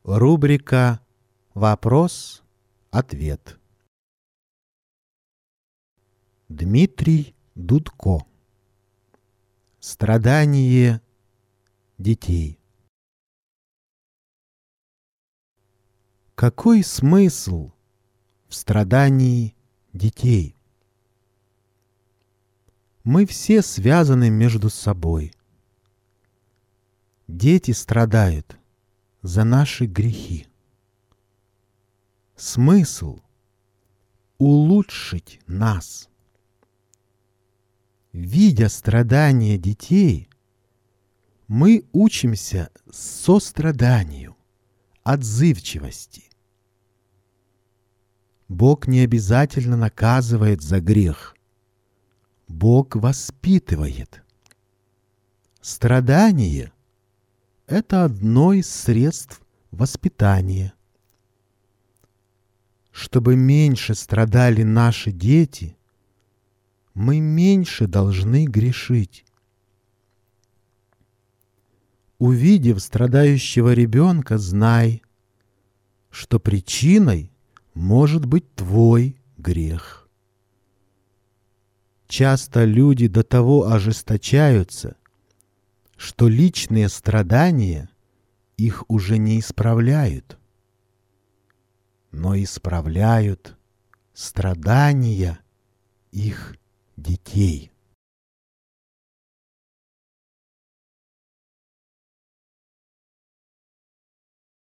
Рубрика «Вопрос-ответ». Дмитрий Дудко. Страдание детей. Какой смысл в страдании детей? Мы все связаны между собой. Дети страдают за наши грехи. Смысл — улучшить нас. Видя страдания детей, мы учимся состраданию, отзывчивости. Бог не обязательно наказывает за грех. Бог воспитывает. Страдание — это одно из средств воспитания. Чтобы меньше страдали наши дети, мы меньше должны грешить. Увидев страдающего ребенка, знай, что причиной может быть твой грех. Часто люди до того ожесточаются, что личные страдания их уже не исправляют, но исправляют страдания их детей.